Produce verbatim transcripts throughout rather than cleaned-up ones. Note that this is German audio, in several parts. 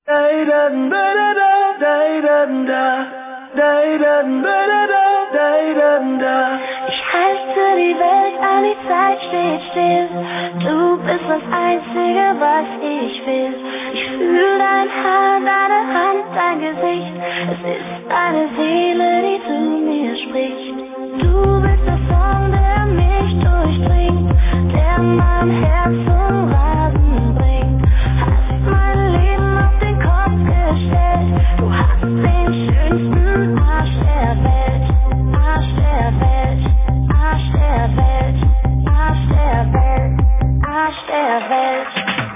Ich halte die Welt an, die Zeit steht still. Du bist das Einzige, was ich will. Ich fühle dein Haar, deine Hand, dein Gesicht. Es ist deine Seele, die zu mir spricht. Du bist der Song, der mich durchdringt, der mein Herz zum Rasen bringt. Hast mein Leben auf den Kopf gestellt. Du hast den schönsten Arsch der Welt. Arsch der Welt, Arsch der Welt, Arsch der Welt, Arsch der Welt.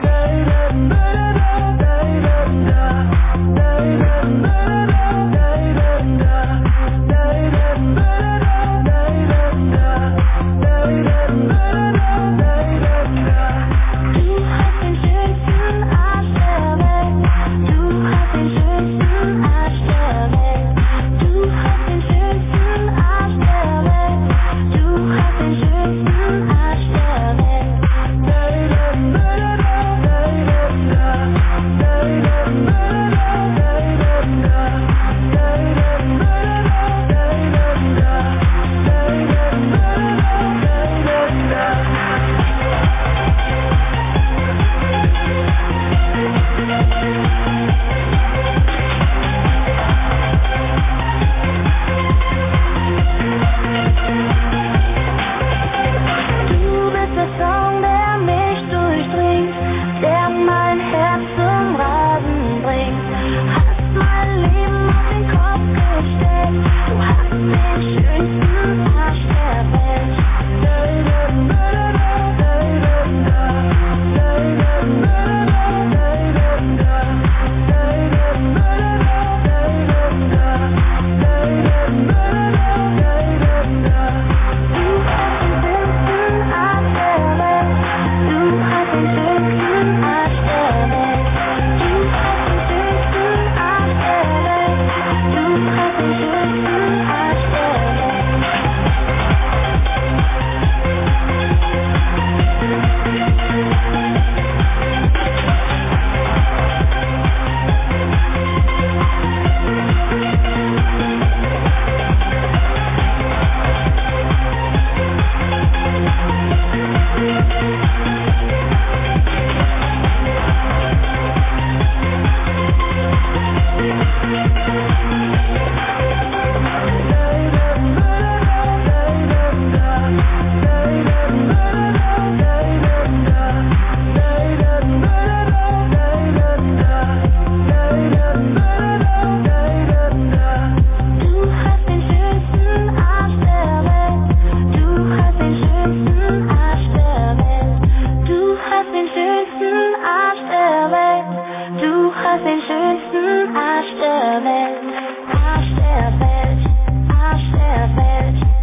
Den schönsten Arsch der Welt, Arsch der Welt, Arsch der Welt.